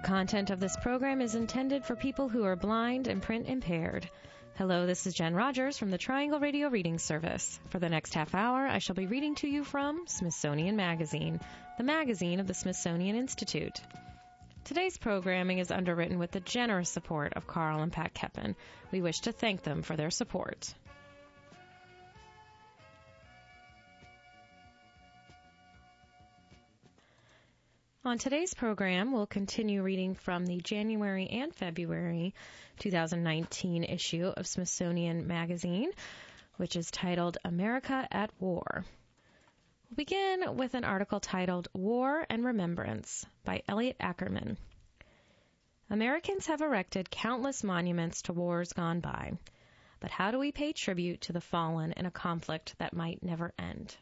content of this program is intended for people who are blind and print impaired. Hello, this is Jen Rogers from the Triangle Radio Reading Service. For the next half hour, I shall be reading to you from Smithsonian Magazine, the magazine of the Smithsonian Institute. Today's programming is underwritten with the generous support of Carl and Pat Keppen. We wish to thank them for their support. On today's program, we'll continue reading from the January and February 2019 issue of Smithsonian Magazine, which is titled America at War. We'll begin with an article titled War and Remembrance by Elliot Ackerman. Americans have erected countless monuments to wars gone by, but how do we pay tribute to the fallen in a conflict that might never end?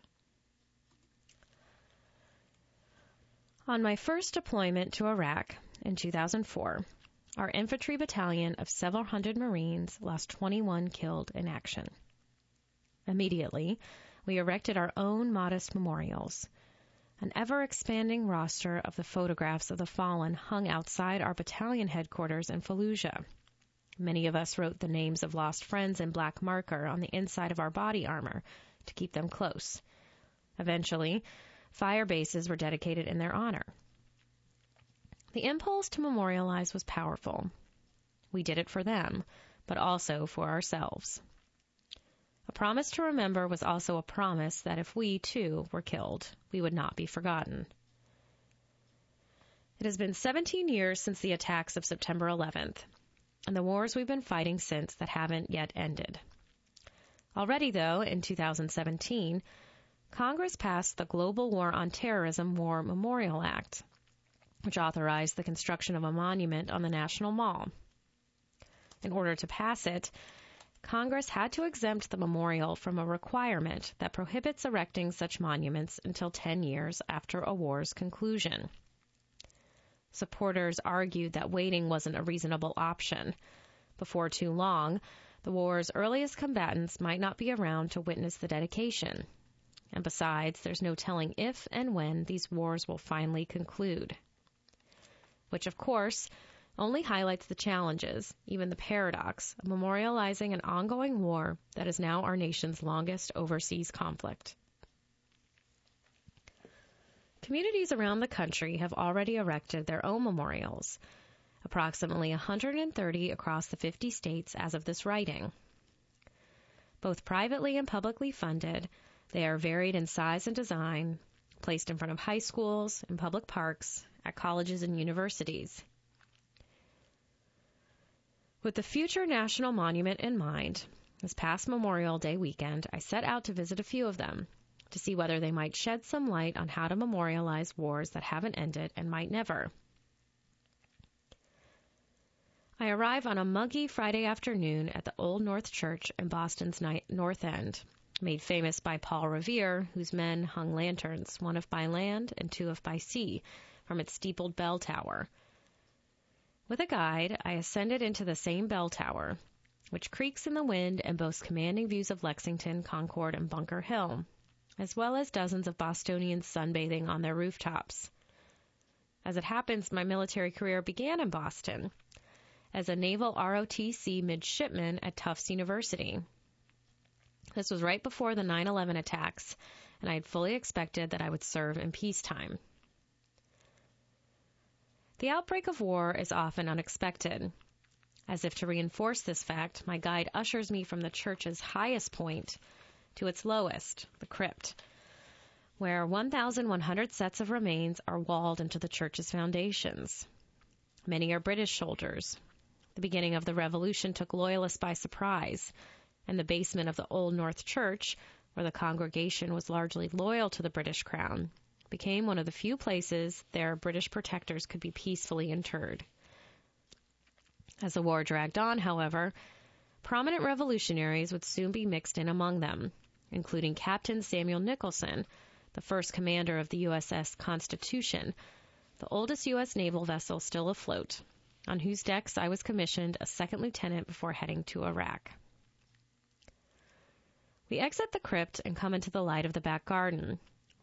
On my first deployment to Iraq in 2004, our infantry battalion of several hundred Marines lost 21 killed in action. Immediately, we erected our own modest memorials. An ever-expanding roster of the photographs of the fallen hung outside our battalion headquarters in Fallujah. Many of us wrote the names of lost friends in black marker on the inside of our body armor to keep them close. Eventually, fire bases were dedicated in their honor. The impulse to memorialize was powerful. We did it for them, but also for ourselves. A promise to remember was also a promise that if we, too, were killed, we would not be forgotten. It has been 17 years since the attacks of September 11th, and the wars we've been fighting since that haven't yet ended. Already, though, in 2017, Congress passed the Global War on Terrorism War Memorial Act, which authorized the construction of a monument on the National Mall. In order to pass it, Congress had to exempt the memorial from a requirement that prohibits erecting such monuments until 10 years after a war's conclusion. Supporters argued that waiting wasn't a reasonable option. Before too long, the war's earliest combatants might not be around to witness the dedication. And besides, there's no telling if and when these wars will finally conclude. Which, of course, only highlights the challenges, even the paradox, of memorializing an ongoing war that is now our nation's longest overseas conflict. Communities around the country have already erected their own memorials, approximately 130 across the 50 states as of this writing. Both privately and publicly funded, they are varied in size and design, placed in front of high schools, in public parks, at colleges and universities. With the future national monument in mind, this past Memorial Day weekend, I set out to visit a few of them to see whether they might shed some light on how to memorialize wars that haven't ended and might never. I arrive on a muggy Friday afternoon at the Old North Church in Boston's North End, made famous by Paul Revere, whose men hung lanterns, one of by land and two of by sea, from its steepled bell tower. With a guide, I ascended into the same bell tower, which creaks in the wind and boasts commanding views of Lexington, Concord, and Bunker Hill, as well as dozens of Bostonians sunbathing on their rooftops. As it happens, my military career began in Boston, as a naval ROTC midshipman at Tufts University. This was right before the 9/11 attacks, and I had fully expected that I would serve in peacetime. The outbreak of war is often unexpected. As if to reinforce this fact, my guide ushers me from the church's highest point to its lowest, the crypt, where 1,100 sets of remains are walled into the church's foundations. Many are British soldiers. The beginning of the Revolution took Loyalists by surprise, and the basement of the Old North Church, where the congregation was largely loyal to the British Crown, became one of the few places their British protectors could be peacefully interred. As the war dragged on, however, prominent revolutionaries would soon be mixed in among them, including Captain Samuel Nicholson, the first commander of the USS Constitution, the oldest U.S. naval vessel still afloat, on whose decks I was commissioned a second lieutenant before heading to Iraq. We exit the crypt and come into the light of the back garden,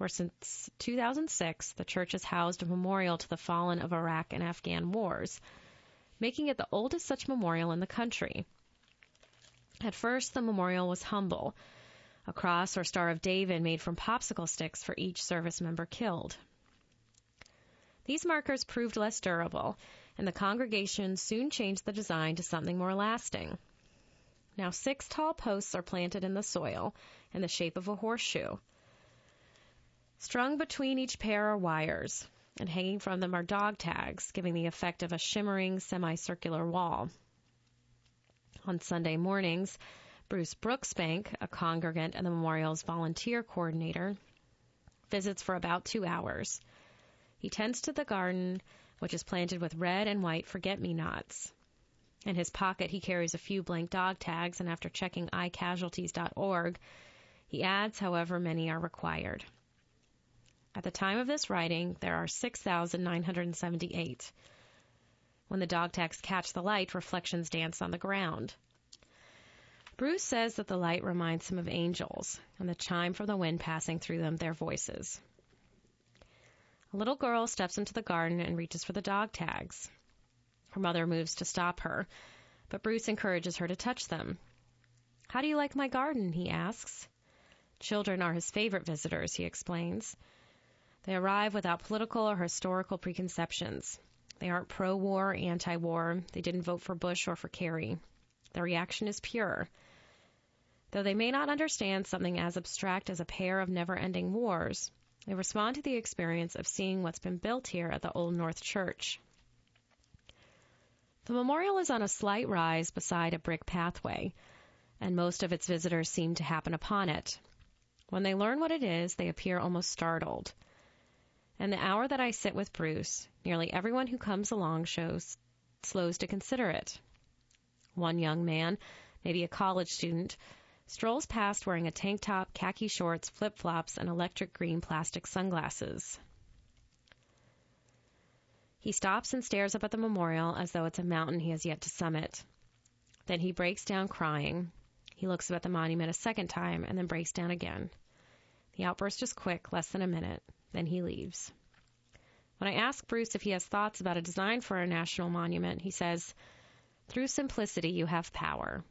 where since 2006 the church has housed a memorial to the fallen of Iraq and Afghan wars, making it the oldest such memorial in the country. At first, the memorial was humble, a cross or Star of David made from popsicle sticks for each service member killed. These markers proved less durable, and the congregation soon changed the design to something more lasting. Now 6 tall posts are planted in the soil in the shape of a horseshoe. Strung between each pair are wires, and hanging from them are dog tags, giving the effect of a shimmering semicircular wall. On Sunday mornings, Bruce Brooksbank, a congregant and the memorial's volunteer coordinator, visits for about 2 hours. He tends to the garden, which is planted with red and white forget-me-nots. In his pocket, he carries a few blank dog tags, and after checking iCasualties.org, he adds however many are required. At the time of this writing, there are 6,978. When the dog tags catch the light, reflections dance on the ground. Bruce says that the light reminds him of angels, and the chime from the wind passing through them their voices. A little girl steps into the garden and reaches for the dog tags. Her mother moves to stop her, but Bruce encourages her to touch them. "How do you like my garden?" he asks. Children are his favorite visitors, he explains. They arrive without political or historical preconceptions. They aren't pro-war or anti-war. They didn't vote for Bush or for Kerry. Their reaction is pure. Though they may not understand something as abstract as a pair of never-ending wars, they respond to the experience of seeing what's been built here at the Old North Church. The memorial is on a slight rise beside a brick pathway, and most of its visitors seem to happen upon it. When they learn what it is, they appear almost startled. In the hour that I sit with Bruce, nearly everyone who comes along slows to consider it. One young man, maybe a college student, strolls past wearing a tank top, khaki shorts, flip-flops, and electric green plastic sunglasses. He stops and stares up at the memorial as though it's a mountain he has yet to summit. Then he breaks down crying. He looks up at the monument a second time and then breaks down again. The outburst is quick, less than a minute. Then he leaves. When I ask Bruce if he has thoughts about a design for a national monument, he says, "Through simplicity, you have power."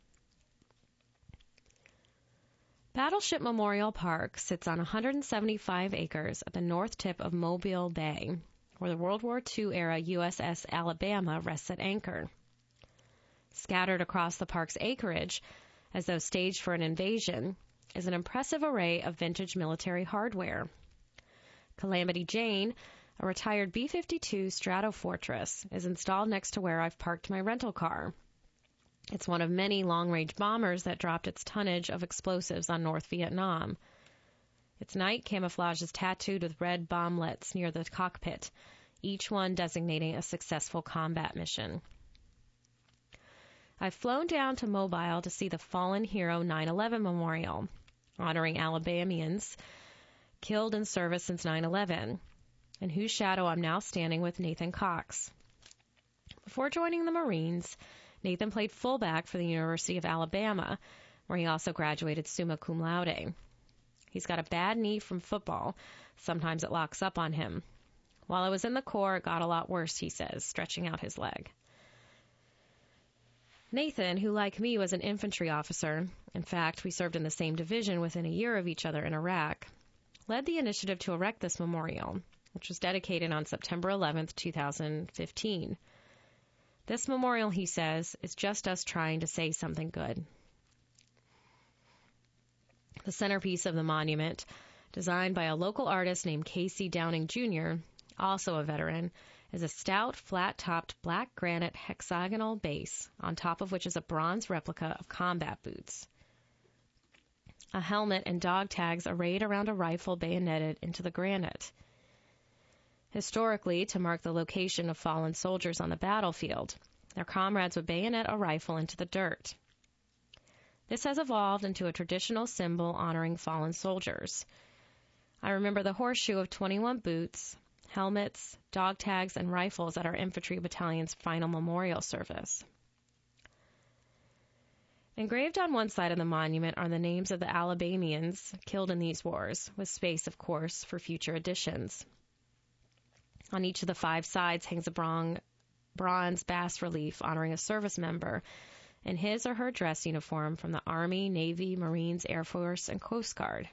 Battleship Memorial Park sits on 175 acres at the north tip of Mobile Bay, where the World War II-era USS Alabama rests at anchor. Scattered across the park's acreage, as though staged for an invasion, is an impressive array of vintage military hardware. Calamity Jane, a retired B-52 Stratofortress, is installed next to where I've parked my rental car. It's one of many long-range bombers that dropped its tonnage of explosives on North Vietnam. Its night camouflage is tattooed with red bomblets near the cockpit, each one designating a successful combat mission. I've flown down to Mobile to see the Fallen Hero 9/11 Memorial, honoring Alabamians killed in service since 9/11, in whose shadow I'm now standing with Nathan Cox. Before joining the Marines, Nathan played fullback for the University of Alabama, where he also graduated summa cum laude. He's got a bad knee from football. Sometimes it locks up on him. While I was in the Corps, it got a lot worse, he says, stretching out his leg. Nathan, who like me was an infantry officer, in fact, we served in the same division within a year of each other in Iraq, led the initiative to erect this memorial, which was dedicated on September 11th, 2015. This memorial, he says, is just us trying to say something good. The centerpiece of the monument, designed by a local artist named Casey Downing Jr., also a veteran, is a stout, flat-topped black granite hexagonal base, on top of which is a bronze replica of combat boots. A helmet and dog tags arrayed around a rifle bayoneted into the granite. Historically, to mark the location of fallen soldiers on the battlefield, their comrades would bayonet a rifle into the dirt. This has evolved into a traditional symbol honoring fallen soldiers. I remember the horseshoe of 21 boots, helmets, dog tags, and rifles at our infantry battalion's final memorial service. Engraved on one side of the monument are the names of the Alabamians killed in these wars, with space, of course, for future additions. On each of the 5 sides hangs a bronze bas-relief honoring a service member in his or her dress uniform from the Army, Navy, Marines, Air Force, and Coast Guard.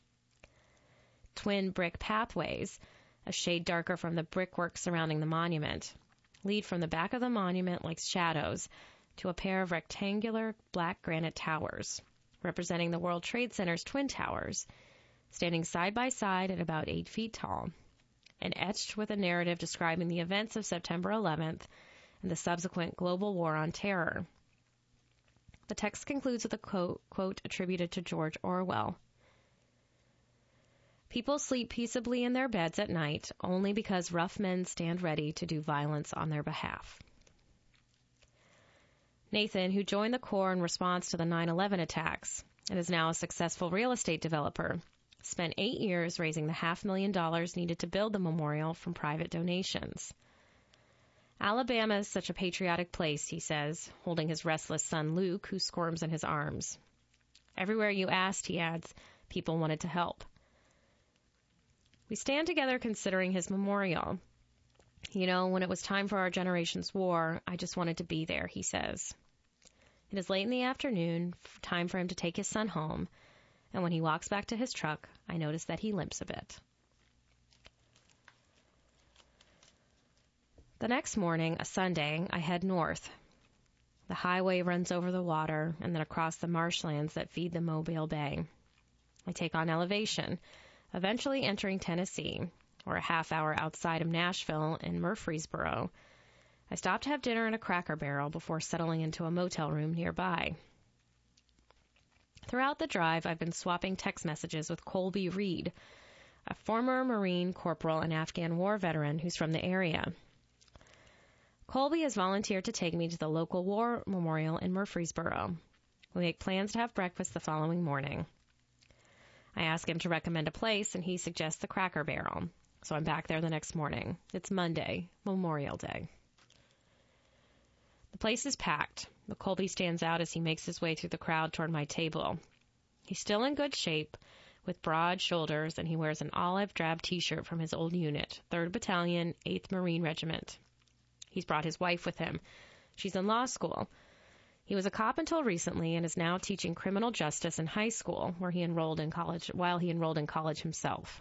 Twin brick pathways, a shade darker from the brickwork surrounding the monument, lead from the back of the monument like shadows to a pair of rectangular black granite towers, representing the World Trade Center's Twin Towers, standing side by side at about 8 feet tall, and etched with a narrative describing the events of September 11th and the subsequent global war on terror. The text concludes with a quote attributed to George Orwell. People sleep peaceably in their beds at night only because rough men stand ready to do violence on their behalf. Nathan, who joined the Corps in response to the 9/11 attacks and is now a successful real estate developer, spent 8 years raising the $500,000 needed to build the memorial from private donations. Alabama is such a patriotic place, he says, holding his restless son Luke, who squirms in his arms. Everywhere you asked, he adds, people wanted to help. We stand together considering his memorial. You know, when it was time for our generation's war, I just wanted to be there, he says. It is late in the afternoon, time for him to take his son home, and when he walks back to his truck, I notice that he limps a bit. The next morning, a Sunday, I head north. The highway runs over the water and then across the marshlands that feed the Mobile Bay. I take on elevation, eventually entering Tennessee, or a half hour outside of Nashville in Murfreesboro. I stop to have dinner at a Cracker Barrel before settling into a motel room nearby. Throughout the drive, I've been swapping text messages with Colby Reed, a former Marine corporal and Afghan war veteran who's from the area. Colby has volunteered to take me to the local war memorial in Murfreesboro. We make plans to have breakfast the following morning. I ask him to recommend a place, and he suggests the Cracker Barrel. So I'm back there the next morning. It's Monday, Memorial Day. The place is packed, but Colby stands out as he makes his way through the crowd toward my table. He's still in good shape, with broad shoulders, and he wears an olive drab t-shirt from his old unit, 3rd Battalion, 8th Marine Regiment. He's brought his wife with him. She's in law school. He was a cop until recently and is now teaching criminal justice in high school, while he enrolled in college himself.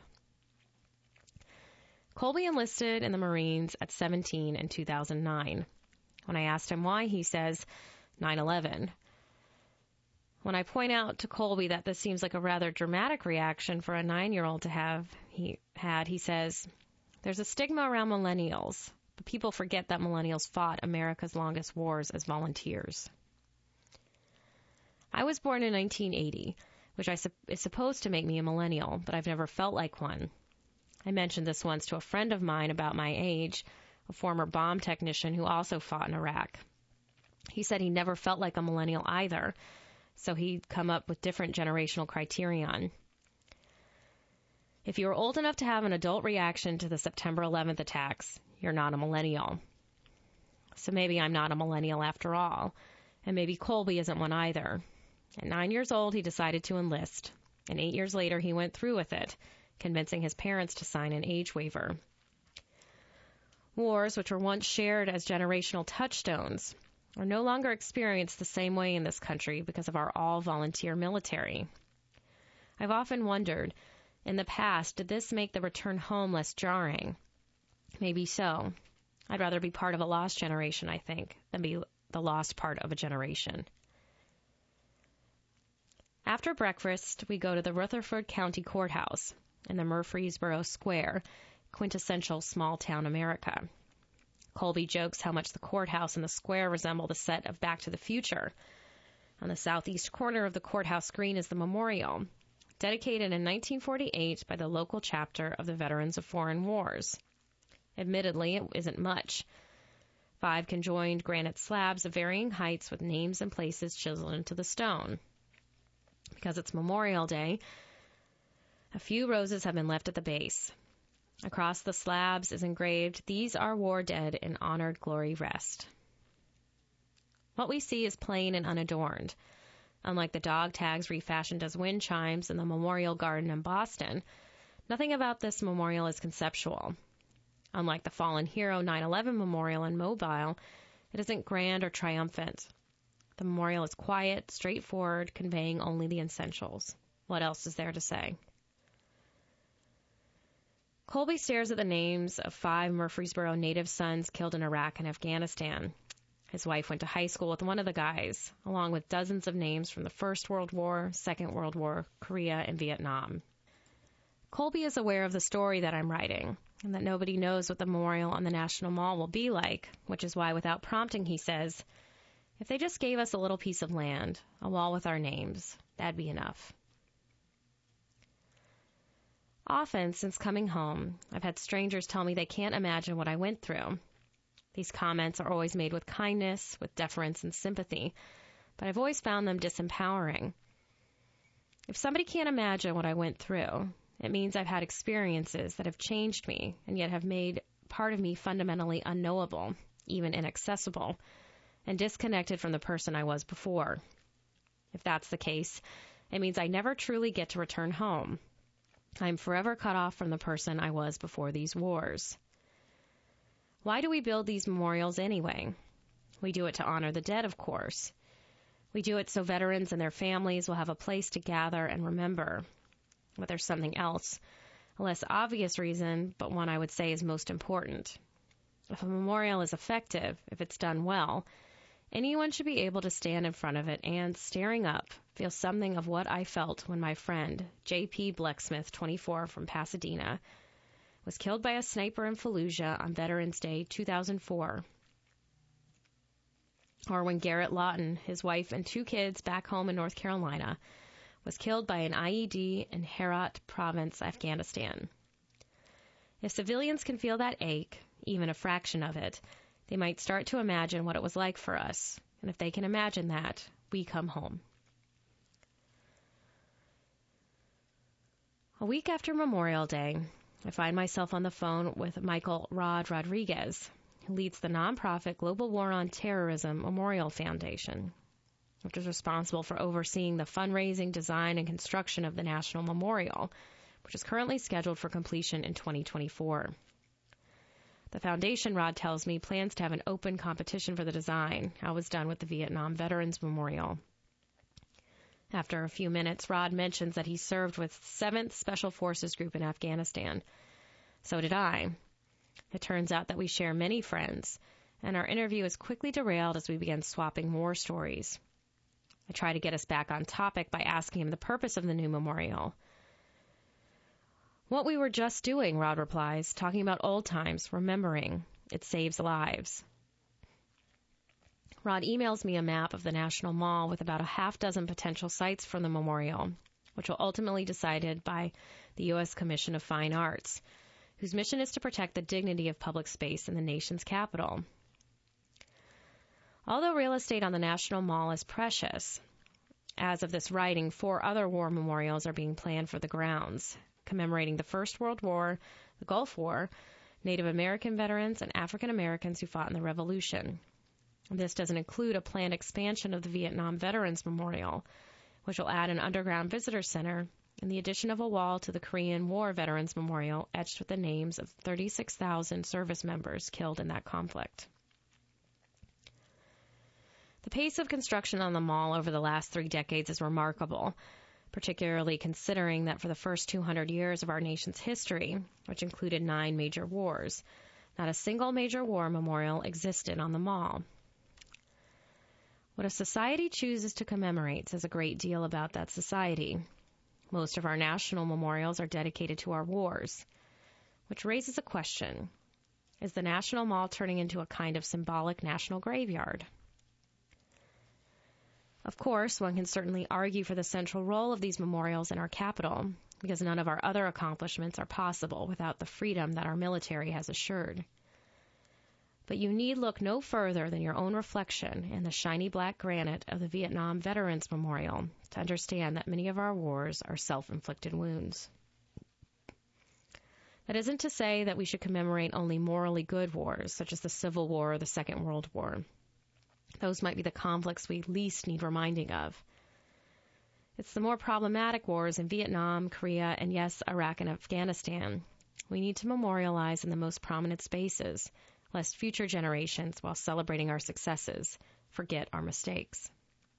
Colby enlisted in the Marines at 17 in 2009. When I asked him why, he says, 9/11. When I point out to Colby that this seems like a rather dramatic reaction for a 9-year-old to have, he says, there's a stigma around millennials, but people forget that millennials fought America's longest wars as volunteers. I was born in 1980, which is supposed to make me a millennial, but I've never felt like one. I mentioned this once to a friend of mine about my age, a former bomb technician who also fought in Iraq. He said he never felt like a millennial either, so he'd come up with different generational criterion. If you were old enough to have an adult reaction to the September 11th attacks, you're not a millennial. So maybe I'm not a millennial after all, and maybe Colby isn't one either. At 9 years old, he decided to enlist, and 8 years later he went through with it, convincing his parents to sign an age waiver. Wars, which were once shared as generational touchstones, are no longer experienced the same way in this country because of our all-volunteer military. I've often wondered, in the past, did this make the return home less jarring? Maybe so. I'd rather be part of a lost generation, I think, than be the lost part of a generation. After breakfast, we go to the Rutherford County Courthouse in the Murfreesboro Square, quintessential small-town America. Colby jokes how much the courthouse and the square resemble the set of Back to the Future. On the southeast corner of the courthouse green is the memorial, dedicated in 1948 by the local chapter of the Veterans of Foreign Wars. Admittedly, it isn't much. 5 conjoined granite slabs of varying heights with names and places chiseled into the stone. Because it's Memorial Day, a few roses have been left at the base. Across the slabs is engraved, "These are war dead in honored glory rest." What we see is plain and unadorned. Unlike the dog tags refashioned as wind chimes in the Memorial Garden in Boston, nothing about this memorial is conceptual. Unlike the fallen hero 9/11 memorial in Mobile, it isn't grand or triumphant. The memorial is quiet, straightforward, conveying only the essentials. What else is there to say? Colby stares at the names of 5 Murfreesboro native sons killed in Iraq and Afghanistan. His wife went to high school with one of the guys, along with dozens of names from the First World War, Second World War, Korea, and Vietnam. Colby is aware of the story that I'm writing, and that nobody knows what the memorial on the National Mall will be like, which is why, without prompting, he says, if they just gave us a little piece of land, a wall with our names, that'd be enough. Often, since coming home, I've had strangers tell me they can't imagine what I went through. These comments are always made with kindness, with deference and sympathy, but I've always found them disempowering. If somebody can't imagine what I went through, it means I've had experiences that have changed me and yet have made part of me fundamentally unknowable, even inaccessible, and disconnected from the person I was before. If that's the case, it means I never truly get to return home. I'm forever cut off from the person I was before these wars. Why do we build these memorials anyway? We do it to honor the dead, of course. We do it so veterans and their families will have a place to gather and remember. But there's something else, a less obvious reason, but one I would say is most important. If a memorial is effective, if it's done well, anyone should be able to stand in front of it and, staring up, feel something of what I felt when my friend, J.P. Blecksmith, 24, from Pasadena, was killed by a sniper in Fallujah on Veterans Day 2004. Or when Garrett Lawton, his wife and 2 kids back home in North Carolina, was killed by an IED in Herat Province, Afghanistan. If civilians can feel that ache, even a fraction of it, they might start to imagine what it was like for us. And if they can imagine that, we come home. A week after Memorial Day, I find myself on the phone with Michael Rod Rodriguez, who leads the nonprofit Global War on Terrorism Memorial Foundation, which is responsible for overseeing the fundraising, design, and construction of the National Memorial, which is currently scheduled for completion in 2024. The foundation, Rod tells me, plans to have an open competition for the design, how it was done with the Vietnam Veterans Memorial. After a few minutes, Rod mentions that he served with 7th Special Forces Group in Afghanistan. So did I. It turns out that we share many friends, and our interview is quickly derailed as we begin swapping war stories. I try to get us back on topic by asking him the purpose of the new memorial. What we were just doing, Rod replies, talking about old times, remembering. It saves lives. Rod emails me a map of the National Mall with about a half-dozen potential sites for the memorial, which will ultimately be decided by the U.S. Commission of Fine Arts, whose mission is to protect the dignity of public space in the nation's capital. Although real estate on the National Mall is precious, as of this writing, 4 other war memorials are being planned for the grounds, commemorating the First World War, the Gulf War, Native American veterans, and African Americans who fought in the Revolution. This doesn't include a planned expansion of the Vietnam Veterans Memorial, which will add an underground visitor center and the addition of a wall to the Korean War Veterans Memorial etched with the names of 36,000 service members killed in that conflict. The pace of construction on the mall over the last 3 decades is remarkable, particularly considering that for the first 200 years of our nation's history, which included 9 major wars, not a single major war memorial existed on the mall. What a society chooses to commemorate says a great deal about that society. Most of our national memorials are dedicated to our wars, which raises a question. Is the National Mall turning into a kind of symbolic national graveyard? Of course, one can certainly argue for the central role of these memorials in our capital, because none of our other accomplishments are possible without the freedom that our military has assured. But you need look no further than your own reflection in the shiny black granite of the Vietnam Veterans Memorial to understand that many of our wars are self-inflicted wounds. That isn't to say that we should commemorate only morally good wars, such as the Civil War or the Second World War. Those might be the conflicts we least need reminding of. It's the more problematic wars in Vietnam, Korea, and yes, Iraq and Afghanistan. We need to memorialize in the most prominent spaces, lest future generations, while celebrating our successes, forget our mistakes.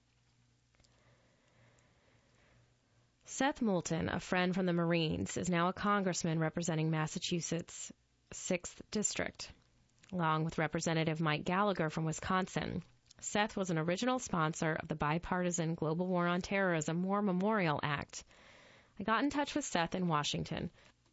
Seth Moulton, a friend from the Marines, is now a congressman representing Massachusetts' 6th District, along with Representative Mike Gallagher from Wisconsin. Seth was an original sponsor of the bipartisan Global War on Terrorism War Memorial Act. I got in touch with Seth in Washington,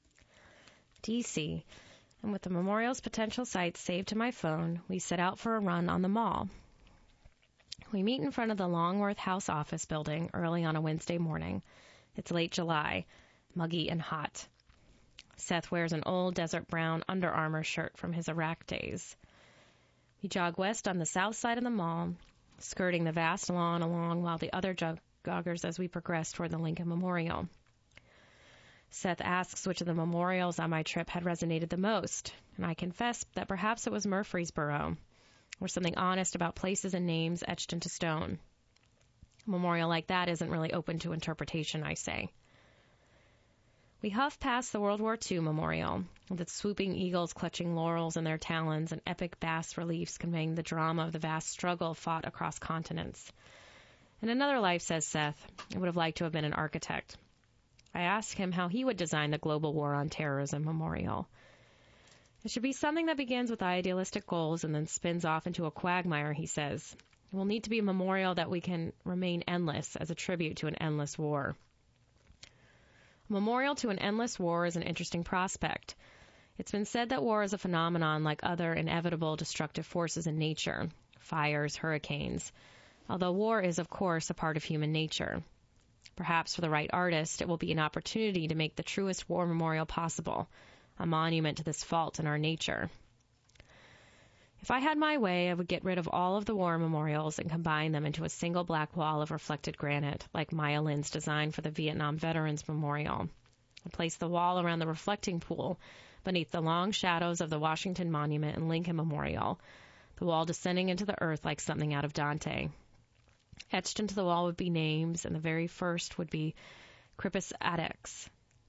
D.C., and with the memorial's potential sites saved to my phone, we set out for a run on the mall. We meet in front of the Longworth House office building early on a Wednesday morning. It's late July, muggy and hot. Seth wears an old desert brown Under Armour shirt from his Iraq days. We jog west on the south side of the mall, skirting the vast lawn along while the other joggers as we progress toward the Lincoln Memorial. Seth asks which of the memorials on my trip had resonated the most, and I confess that perhaps it was Murfreesboro, or something honest about places and names etched into stone. A memorial like that isn't really open to interpretation, I say. We huff past the World War II memorial, with its swooping eagles clutching laurels in their talons and epic bas reliefs conveying the drama of the vast struggle fought across continents. In another life, says Seth, I would have liked to have been an architect. I ask him how he would design the Global War on Terrorism memorial. It should be something that begins with idealistic goals and then spins off into a quagmire, he says. It will need to be a memorial that we can remain endless as a tribute to an endless war. A memorial to an endless war is an interesting prospect. It's been said that war is a phenomenon like other inevitable destructive forces in nature, fires, hurricanes, although war is, of course, a part of human nature. Perhaps for the right artist, it will be an opportunity to make the truest war memorial possible, a monument to this fault in our nature. If I had my way, I would get rid of all of the war memorials and combine them into a single black wall of reflected granite, like Maya Lin's design for the Vietnam Veterans Memorial. I'd place the wall around the reflecting pool beneath the long shadows of the Washington Monument and Lincoln Memorial, the wall descending into the earth like something out of Dante. Etched into the wall would be names, and the very first would be Crispus Attucks,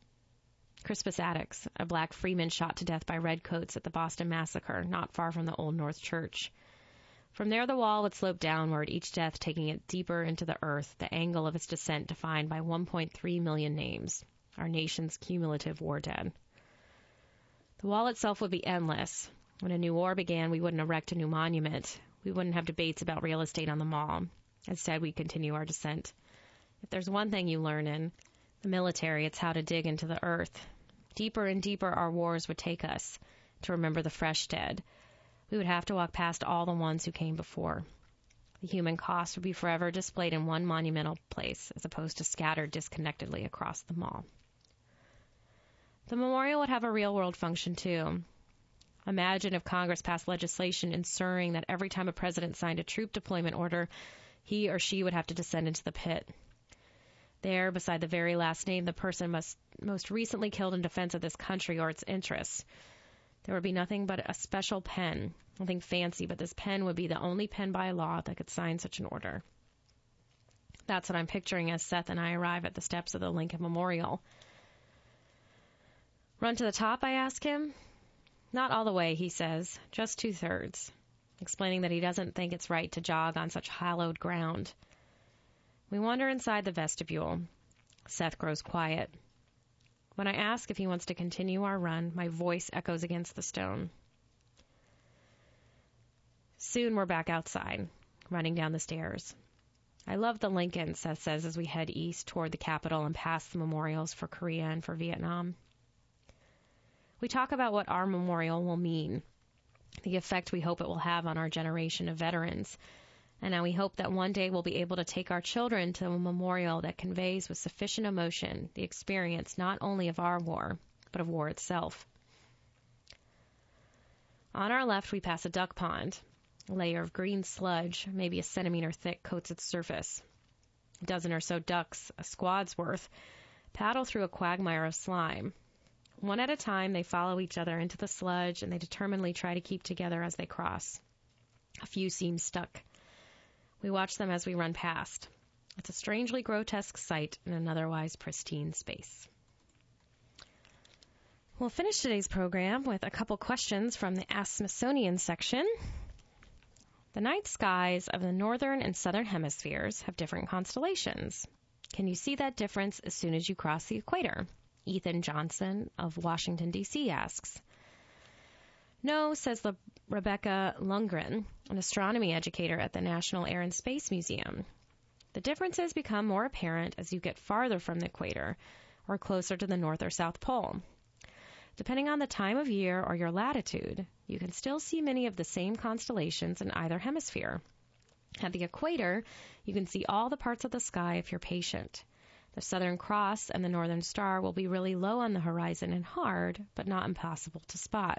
a black freeman shot to death by redcoats at the Boston Massacre, not far from the Old North Church. From there, the wall would slope downward, each death taking it deeper into the earth, the angle of its descent defined by 1.3 million names, our nation's cumulative war dead. The wall itself would be endless. When a new war began, we wouldn't erect a new monument. We wouldn't have debates about real estate on the mall. Instead, we'd continue our descent. If there's one thing you learn in the military, it's how to dig into the earth. Deeper and deeper our wars would take us, to remember the fresh dead. We would have to walk past all the ones who came before. The human cost would be forever displayed in one monumental place, as opposed to scattered disconnectedly across the mall. The memorial would have a real-world function, too. Imagine if Congress passed legislation ensuring that every time a president signed a troop deployment order, he or she would have to descend into the pit. There, beside the very last name, the person most recently killed in defense of this country or its interests. There would be nothing but a special pen, nothing fancy, but this pen would be the only pen by law that could sign such an order. That's what I'm picturing as Seth and I arrive at the steps of the Lincoln Memorial. Run to the top, I ask him. Not all the way, he says, just 2/3, explaining that he doesn't think it's right to jog on such hallowed ground. We wander inside the vestibule. Seth grows quiet. When I ask if he wants to continue our run, my voice echoes against the stone. Soon we're back outside, running down the stairs. I love the Lincoln, Seth says as we head east toward the Capitol and past the memorials for Korea and for Vietnam. We talk about what our memorial will mean, the effect we hope it will have on our generation of veterans, and now we hope that one day we'll be able to take our children to a memorial that conveys with sufficient emotion the experience not only of our war, but of war itself. On our left, we pass a duck pond. A layer of green sludge, maybe a centimeter thick, coats its surface. A dozen or so ducks, a squad's worth, paddle through a quagmire of slime. One at a time, they follow each other into the sludge, and they determinedly try to keep together as they cross. A few seem stuck. We watch them as we run past. It's a strangely grotesque sight in an otherwise pristine space. We'll finish today's program with a couple questions from the Ask Smithsonian section. The night skies of the northern and southern hemispheres have different constellations. Can you see that difference as soon as you cross the equator? Ethan Johnson of Washington, D.C. asks. No, says Rebecca Lundgren, an astronomy educator at the National Air and Space Museum. The differences become more apparent as you get farther from the equator or closer to the North or South Pole. Depending on the time of year or your latitude, you can still see many of the same constellations in either hemisphere. At the equator, you can see all the parts of the sky if you're patient. The Southern Cross and the Northern Star will be really low on the horizon and hard, but not impossible to spot.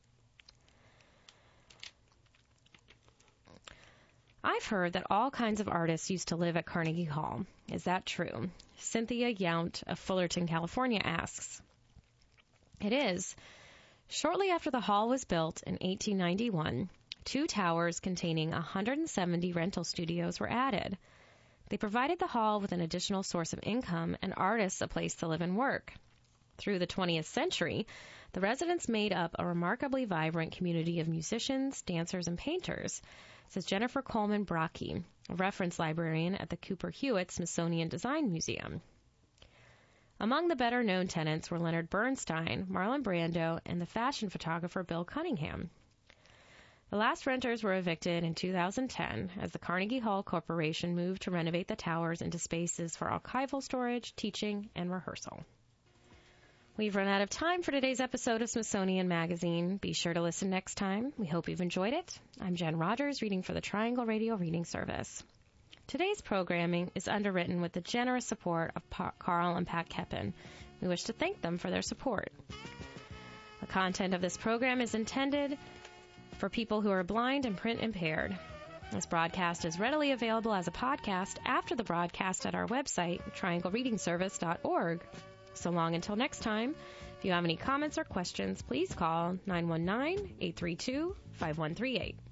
I've heard that all kinds of artists used to live at Carnegie Hall. Is that true? Cynthia Yount of Fullerton, California asks. It is. Shortly after the hall was built in 1891, 2 towers containing 170 rental studios were added. They provided the hall with an additional source of income and artists a place to live and work. Through the 20th century, the residents made up a remarkably vibrant community of musicians, dancers, and painters, says Jennifer Coleman Brockie, a reference librarian at the Cooper Hewitt Smithsonian Design Museum. Among the better-known tenants were Leonard Bernstein, Marlon Brando, and the fashion photographer Bill Cunningham. The last renters were evicted in 2010 as the Carnegie Hall Corporation moved to renovate the towers into spaces for archival storage, teaching, and rehearsal. We've run out of time for today's episode of Smithsonian Magazine. Be sure to listen next time. We hope you've enjoyed it. I'm Jen Rogers, reading for the Triangle Radio Reading Service. Today's programming is underwritten with the generous support of Carl and Pat Keppen. We wish to thank them for their support. The content of this program is intended for people who are blind and print impaired. This broadcast is readily available as a podcast after the broadcast at our website, trianglereadingservice.org. So long until next time, if you have any comments or questions, please call 919-832-5138.